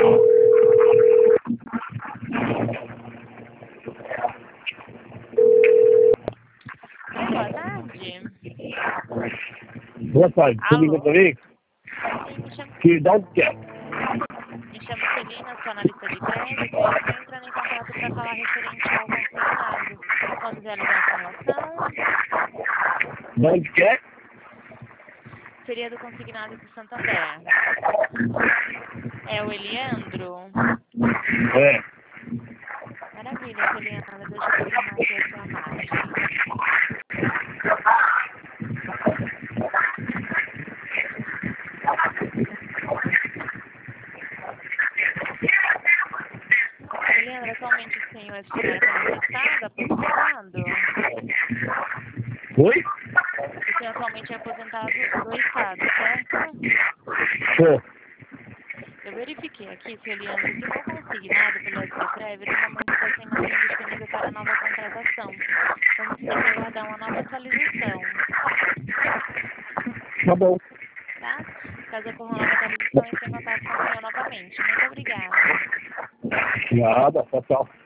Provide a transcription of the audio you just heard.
Boa tarde. Boa tarde, você liga pra mim? Sim, me chamo, Que dá um que é? me chamo Celina, sou analista de crédito e estou entrando em contato para falar referente ao consignado. Posso realizar a simulação? Dá onde que é? Seria do consignado do Santander. É o Eliandro? É. Maravilha, Eliandro. Deixa eu confirmar aqui a sua margem. Eliandro, atualmente o senhor é funcionário conectado, aposentado? Oi? O senhor atualmente é aposentado do Estado, certo? Pô. Eu verifiquei aqui, seu Eliandro, que no consignado pela Desprev, no momento está sem margem disponível para nova contratação. Vamos ter que aguardar uma nova atualização, Tá bom. tá? Caso ocorra uma nova atualização, entre em contato com o senhor novamente. Muito obrigada. Nada, tchau, tchau.